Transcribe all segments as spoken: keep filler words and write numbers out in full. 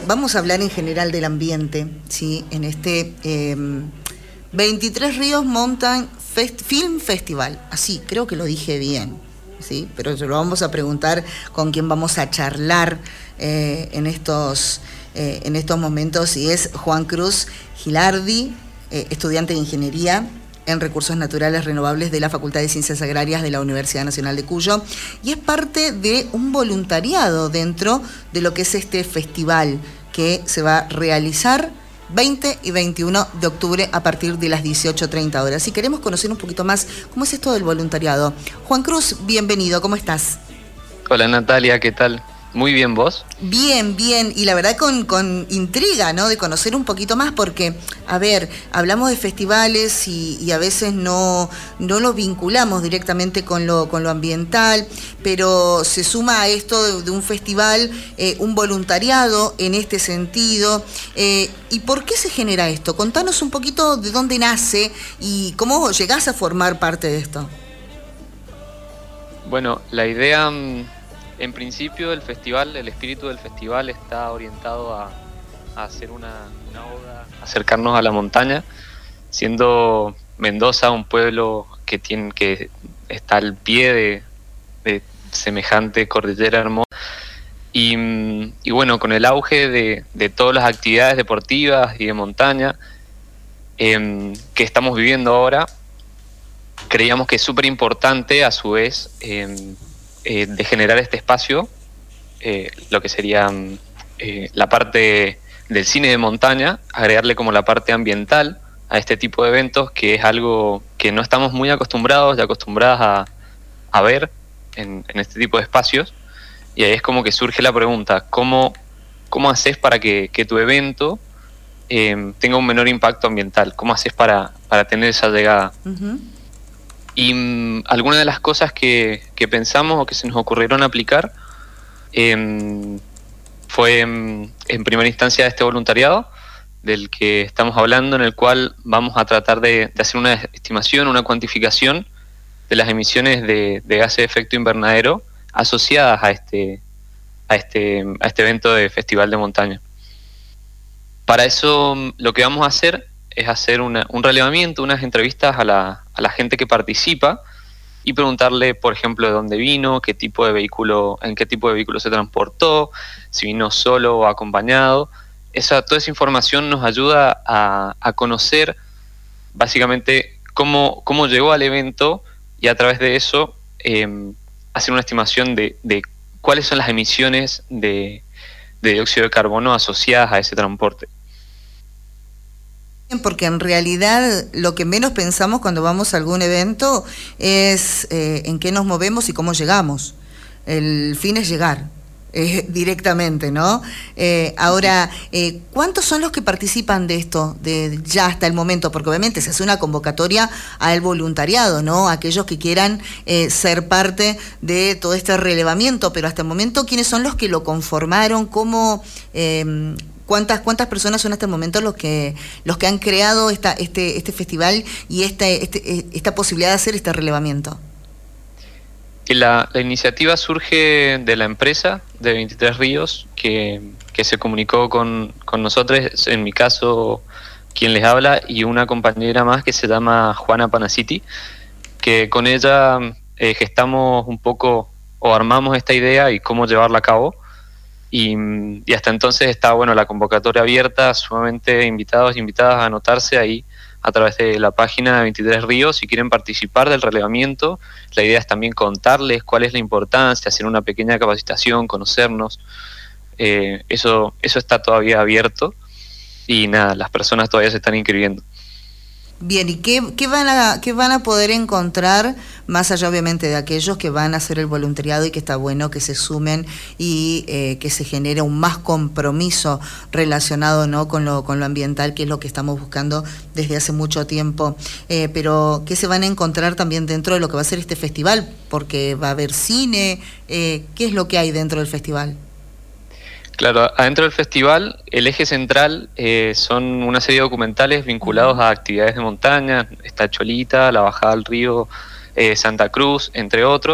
vamos a hablar en general del ambiente, ¿sí? En este eh, veintitrés Ríos Mountain Fest- Film Festival. Así, creo que lo dije bien, ¿sí? Pero se lo vamos a preguntar con quién vamos a charlar eh, en estos, eh, en estos momentos, y es Juan Cruz Gilardi, eh, estudiante de Ingeniería en Recursos Naturales Renovables de la Facultad de Ciencias Agrarias de la Universidad Nacional de Cuyo, y es parte de un voluntariado dentro de lo que es este festival que se va a realizar veinte y veintiuno de octubre a partir de las dieciocho treinta horas. Si queremos conocer un poquito más cómo es esto del voluntariado. Juan Cruz, bienvenido, ¿cómo estás? Hola Natalia, ¿qué tal? Muy bien, ¿vos? Bien, bien, y la verdad con, con intriga, ¿no? De conocer un poquito más, porque, a ver, hablamos de festivales y, y a veces no, no lo vinculamos directamente con lo, con lo ambiental, pero se suma a esto de, de un festival, eh, un voluntariado en este sentido. Eh, ¿Y por qué se genera esto? Contanos un poquito de dónde nace y cómo llegás a formar parte de esto. Bueno, la idea... En principio el festival, el espíritu del festival está orientado a, a hacer una, una oda, acercarnos a la montaña, siendo Mendoza un pueblo que tiene que está al pie de, de semejante cordillera hermosa. Y, y bueno, con el auge de, de todas las actividades deportivas y de montaña eh, que estamos viviendo ahora, creíamos que es súper importante a su vez eh, Eh, de generar este espacio, eh, lo que sería eh, la parte del cine de montaña, agregarle como la parte ambiental a este tipo de eventos, que es algo que no estamos muy acostumbrados y acostumbradas a, a ver en, en este tipo de espacios. Y ahí es como que surge la pregunta, ¿cómo, cómo haces para que, que tu evento eh, tenga un menor impacto ambiental? ¿Cómo haces para, para tener esa llegada? Uh-huh. Y um, algunas de las cosas que, que pensamos o que se nos ocurrieron aplicar eh, fue um, en primera instancia este voluntariado del que estamos hablando, en el cual vamos a tratar de, de hacer una estimación, una cuantificación de las emisiones de, de gases de efecto invernadero asociadas a este, a, este, a este evento de festival de montaña. Para eso um, lo que vamos a hacer es hacer una, un relevamiento, unas entrevistas a la, a la gente que participa y preguntarle, por ejemplo, de dónde vino, qué tipo de vehículo, en qué tipo de vehículo se transportó, si vino solo o acompañado. Esa, toda esa información nos ayuda a, a conocer básicamente cómo, cómo llegó al evento, y a través de eso eh, hacer una estimación de, de cuáles son las emisiones de, de dióxido de carbono asociadas a ese transporte. Porque en realidad lo que menos pensamos cuando vamos a algún evento es eh, en qué nos movemos y cómo llegamos. El fin es llegar eh, directamente, ¿no? Eh, ahora, eh, ¿cuántos son los que participan de esto de ya hasta el momento? Porque obviamente se hace una convocatoria al voluntariado, ¿no? Aquellos que quieran eh, ser parte de todo este relevamiento, pero hasta el momento, ¿quiénes son los que lo conformaron? ¿Cómo...? Eh, ¿Cuántas, cuántas personas son hasta el momento los que los que han creado esta, este, este festival y este, este, esta posibilidad de hacer este relevamiento? La, la iniciativa surge de la empresa de veintitrés Ríos, que, que se comunicó con, con nosotros, en mi caso quien les habla, y una compañera más que se llama Juana Panaciti, que con ella eh, gestamos un poco o armamos esta idea y cómo llevarla a cabo. Y, y hasta entonces está bueno la convocatoria abierta, sumamente invitados e invitadas a anotarse ahí a través de la página de veintitrés Ríos si quieren participar del relevamiento. La idea es también contarles cuál es la importancia, hacer una pequeña capacitación, conocernos. Eh, eso, eso está todavía abierto y nada, las personas todavía se están inscribiendo. Bien, ¿y qué, qué, van a, qué van a poder encontrar, más allá obviamente de aquellos que van a hacer el voluntariado y que está bueno que se sumen y eh, que se genere un más compromiso relacionado, ¿no?, con lo, con lo ambiental, que es lo que estamos buscando desde hace mucho tiempo? Eh, pero, ¿qué se van a encontrar también dentro de lo que va a ser este festival? Porque va a haber cine, eh, ¿qué es lo que hay dentro del festival? Claro, adentro del festival el eje central eh, son una serie de documentales vinculados a actividades de montaña, está Cholita, la bajada al río eh, Santa Cruz, entre otros,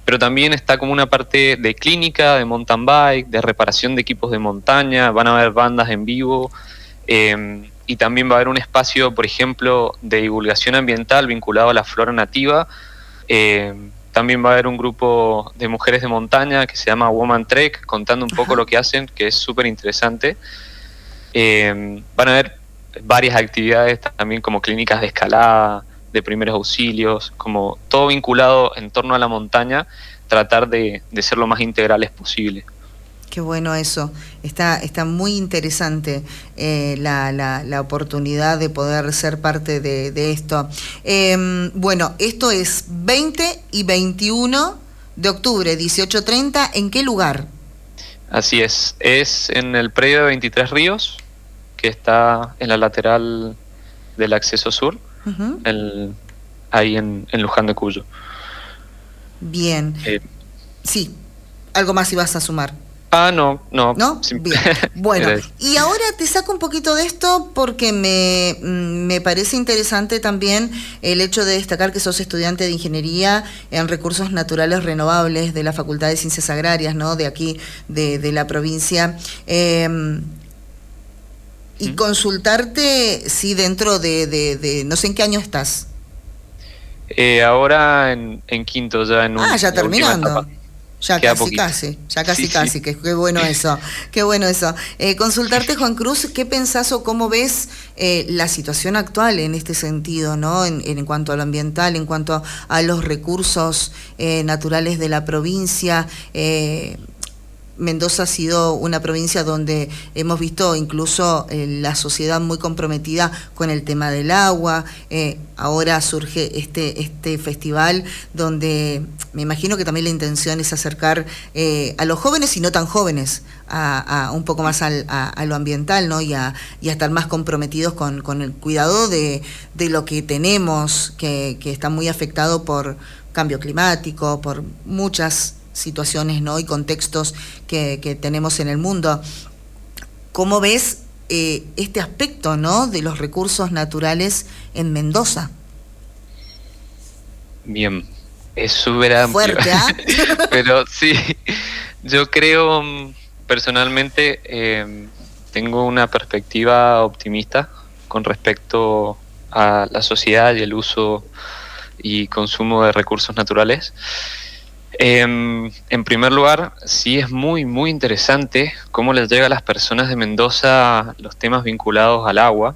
pero también está como una parte de clínica, de mountain bike, de reparación de equipos de montaña, van a haber bandas en vivo, eh, y también va a haber un espacio, por ejemplo, de divulgación ambiental vinculado a la flora nativa. Eh, también va a haber un grupo de mujeres de montaña que se llama Woman Trek, contando un poco Ajá. lo que hacen, que es súper interesante. Eh, van a haber varias actividades también, como clínicas de escalada, de primeros auxilios, como todo vinculado en torno a la montaña, tratar de, de ser lo más integrales posible. Qué bueno eso, está, está muy interesante eh, la, la, la oportunidad de poder ser parte de, de esto. Eh, bueno, esto es veinte y veintiuno de octubre, dieciocho treinta, ¿en qué lugar? Así es, es en el predio de veintitrés Ríos, que está en la lateral del acceso sur, uh-huh. el, ahí en, en Luján de Cuyo. Bien, eh, sí, algo más ibas a sumar. Ah, no, no. ¿No? Sí. Bien. Bueno, y ahora te saco un poquito de esto porque me, me parece interesante también el hecho de destacar que sos estudiante de Ingeniería en Recursos Naturales Renovables de la Facultad de Ciencias Agrarias, ¿no? De aquí, de, de la provincia. Eh, y ¿Mm? Consultarte si dentro de, de, de, no sé en qué año estás. Eh, ahora en, en quinto, ya en un... Ah, ya terminando. Ya Queda casi, poquito. casi, ya casi, sí, casi, sí. que qué bueno eso, qué bueno eso. Eh, consultarte, Juan Cruz, ¿qué pensás o cómo ves eh, la situación actual en este sentido, ¿no? En, en cuanto a lo ambiental, en cuanto a los recursos eh, naturales de la provincia. Eh, Mendoza ha sido una provincia donde hemos visto incluso eh, la sociedad muy comprometida con el tema del agua. Eh, ahora surge este, este festival donde me imagino que también la intención es acercar eh, a los jóvenes y no tan jóvenes a, a un poco más al, a, a lo ambiental, ¿no? Y a, y a estar más comprometidos con, con el cuidado de, de lo que tenemos, que, que está muy afectado por cambio climático, por muchas situaciones, ¿no? Y contextos que, que tenemos en el mundo. ¿Cómo ves eh, este aspecto, ¿no? de los recursos naturales en Mendoza? Bien, es súper amplio. Fuerte, ¿eh? Pero sí, yo creo personalmente eh, tengo una perspectiva optimista con respecto a la sociedad y el uso y consumo de recursos naturales. Eh, en primer lugar, sí es muy, muy interesante cómo les llega a las personas de Mendoza los temas vinculados al agua,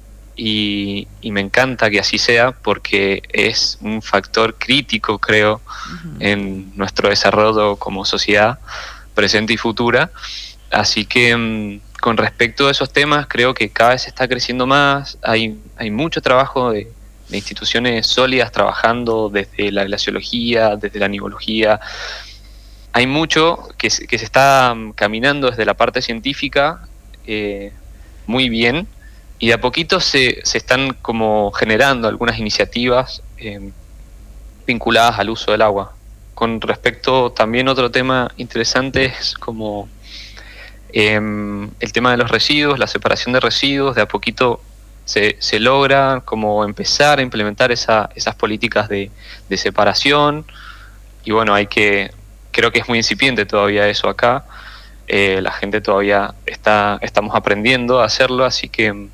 y, y me encanta que así sea porque es un factor crítico, creo, uh-huh. en nuestro desarrollo como sociedad presente y futura. Así que con respecto a esos temas, creo que cada vez está creciendo más, hay, hay mucho trabajo de de instituciones sólidas trabajando desde la glaciología, desde la nivología. Hay mucho que se, que se está caminando desde la parte científica eh, muy bien, y de a poquito se, se están como generando algunas iniciativas eh, vinculadas al uso del agua. Con respecto también otro tema interesante es como eh, el tema de los residuos, la separación de residuos. De a poquito Se, se logra como empezar a implementar esa, esas políticas de, de separación, y bueno, hay que, creo que es muy incipiente todavía eso acá, eh, la gente todavía está, estamos aprendiendo a hacerlo, así que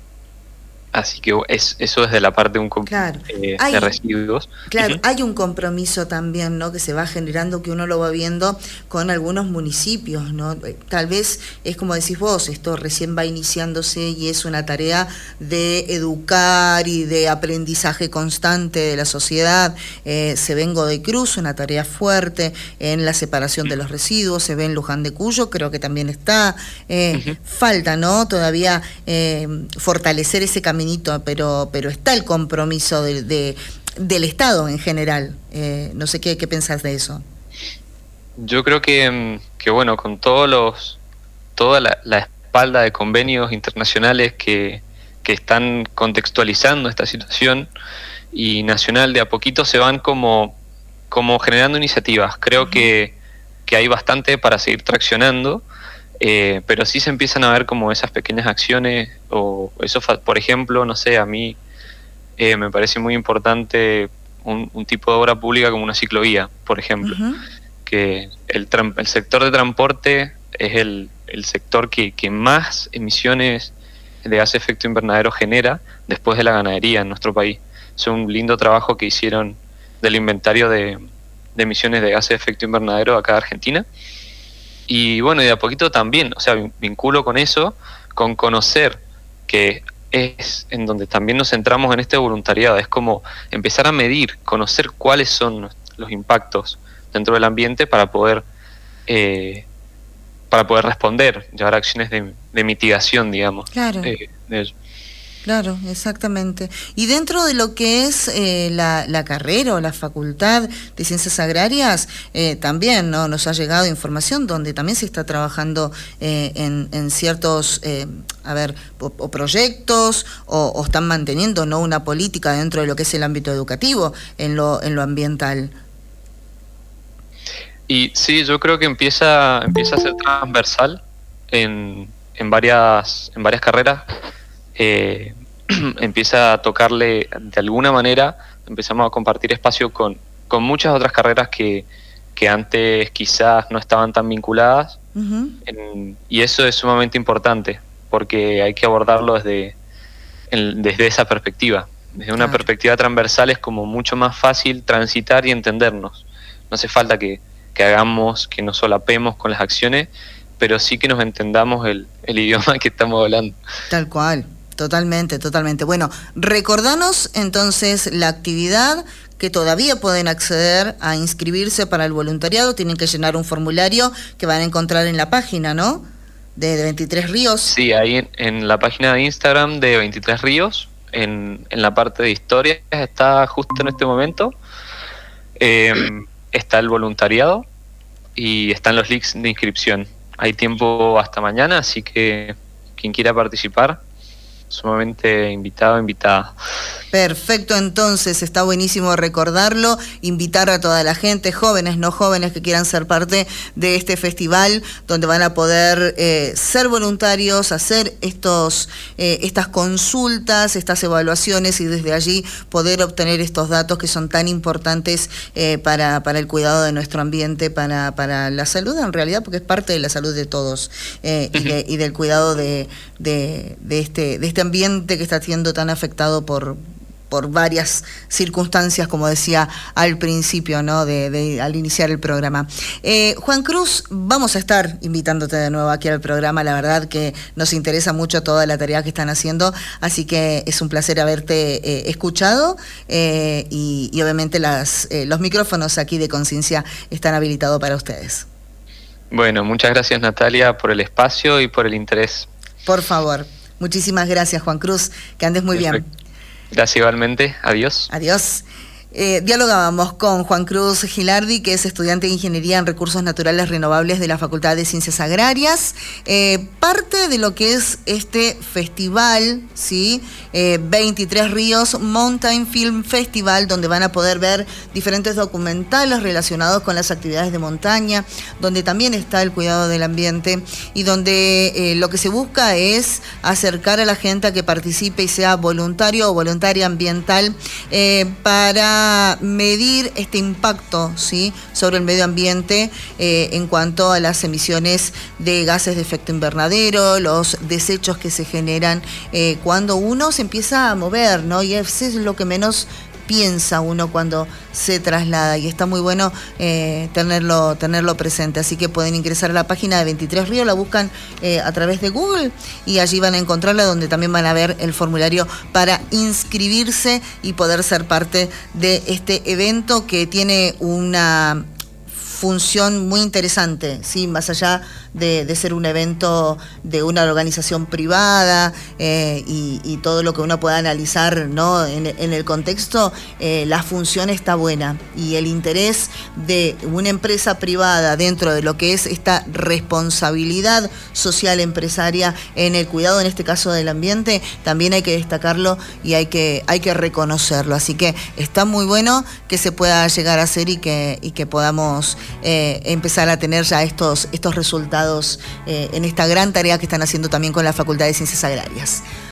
así que es, eso es de la parte de, un, claro. eh, hay, de residuos. Claro, uh-huh. Hay un compromiso también, ¿no? que se va generando, que uno lo va viendo con algunos municipios, ¿no? Tal vez es como decís vos, esto recién va iniciándose y es una tarea de educar y de aprendizaje constante de la sociedad. Eh, se ve en Godoy Cruz una tarea fuerte en la separación de los residuos, se ve en Luján de Cuyo, creo que también está. Eh, uh-huh. Falta, ¿no? Todavía eh, fortalecer ese camino, pero pero está el compromiso de, de, del Estado en general. Eh, no sé qué, qué pensás de eso. Yo creo que, que bueno, con todos los toda la, la espalda de convenios internacionales que, que están contextualizando esta situación, y nacional, de a poquito se van como, como generando iniciativas. Creo uh-huh. que, que hay bastante para seguir traccionando. Eh, pero sí se empiezan a ver como esas pequeñas acciones, o eso, por ejemplo, no sé, a mí eh, me parece muy importante un, un tipo de obra pública como una ciclovía, por ejemplo. Uh-huh. Que el, el sector de transporte es el, el sector que, que más emisiones de gas de efecto invernadero genera después de la ganadería en nuestro país. Es un lindo trabajo que hicieron del inventario de, de emisiones de gases de efecto invernadero acá de Argentina. Y bueno, y de a poquito también, o sea, vinculo con eso, con conocer, que es en donde también nos centramos en este voluntariado. Es como empezar a medir, conocer cuáles son los impactos dentro del ambiente para poder eh, para poder responder, llevar acciones de, de mitigación, digamos. Claro. Eh, de ello. Claro, exactamente. Y dentro de lo que es eh, la, la carrera o la facultad de Ciencias Agrarias, eh, también no nos ha llegado información donde también se está trabajando eh, en, en ciertos, eh, a ver, o, o proyectos o, o están manteniendo no una política dentro de lo que es el ámbito educativo en lo, en lo ambiental. Y sí, yo creo que empieza, empieza a ser transversal en, en varias, en varias carreras. Eh, empieza a tocarle de alguna manera, empezamos a compartir espacio con, con muchas otras carreras que, que antes quizás no estaban tan vinculadas. Uh-huh. en, y eso es sumamente importante porque hay que abordarlo desde, en, desde esa perspectiva. Desde una claro. perspectiva transversal es como mucho más fácil transitar y entendernos. No hace falta que, que hagamos, que nos solapemos con las acciones, pero sí que nos entendamos el, el idioma que estamos hablando. Tal cual. Totalmente, totalmente. Bueno, recordanos entonces la actividad que todavía pueden acceder a inscribirse para el voluntariado. Tienen que llenar un formulario que van a encontrar en la página, ¿no? De, de veintitrés Ríos. Sí, ahí en, en la página de Instagram de veintitrés Ríos, en, en la parte de historias, está justo en este momento. Eh, está el voluntariado y están los links de inscripción. Hay tiempo hasta mañana, así que quien quiera participar, sumamente invitado, invitada. Perfecto, entonces está buenísimo recordarlo, invitar a toda la gente, jóvenes, no jóvenes, que quieran ser parte de este festival, donde van a poder eh, ser voluntarios, hacer estos eh, estas consultas, estas evaluaciones y desde allí poder obtener estos datos que son tan importantes eh, para, para el cuidado de nuestro ambiente, para, para la salud en realidad, porque es parte de la salud de todos eh, y, de, y del cuidado de, de, de, este, de este ambiente que está siendo tan afectado por por varias circunstancias, como decía al principio, ¿no? De, de al iniciar el programa. Eh, Juan Cruz, vamos a estar invitándote de nuevo aquí al programa. La verdad que nos interesa mucho toda la tarea que están haciendo, así que es un placer haberte eh, escuchado eh, y, y obviamente las, eh, los micrófonos aquí de Conciencia están habilitados para ustedes. Bueno, muchas gracias, Natalia, por el espacio y por el interés. Por favor. Muchísimas gracias, Juan Cruz. Que andes muy Perfecto. bien. Gracias igualmente. Adiós. Adiós. Eh, dialogábamos con Juan Cruz Gilardi, que es estudiante de Ingeniería en Recursos Naturales Renovables de la Facultad de Ciencias Agrarias. Eh, parte de lo que es este festival, ¿sí? Eh, veintitrés Ríos Mountain Film Festival, donde van a poder ver diferentes documentales relacionados con las actividades de montaña, donde también está el cuidado del ambiente y donde eh, lo que se busca es acercar a la gente a que participe y sea voluntario o voluntaria ambiental eh, para medir este impacto, ¿sí? sobre el medio ambiente eh, en cuanto a las emisiones de gases de efecto invernadero, los desechos que se generan eh, cuando uno se empieza a mover, ¿no? Y eso es lo que menos piensa uno cuando se traslada y está muy bueno eh, tenerlo tenerlo presente, así que pueden ingresar a la página de veintitrés Ríos, la buscan eh, a través de Google y allí van a encontrarla, donde también van a ver el formulario para inscribirse y poder ser parte de este evento que tiene una función muy interesante, sí, más allá de, de ser un evento de una organización privada eh, y, y todo lo que uno pueda analizar, ¿no? en, en el contexto, eh, la función está buena y el interés de una empresa privada dentro de lo que es esta responsabilidad social empresaria en el cuidado, en este caso del ambiente, también hay que destacarlo y hay que, hay que reconocerlo, así que está muy bueno que se pueda llegar a hacer y que, y que podamos eh, empezar a tener ya estos, estos resultados Eh, en esta gran tarea que están haciendo también con la Facultad de Ciencias Agrarias.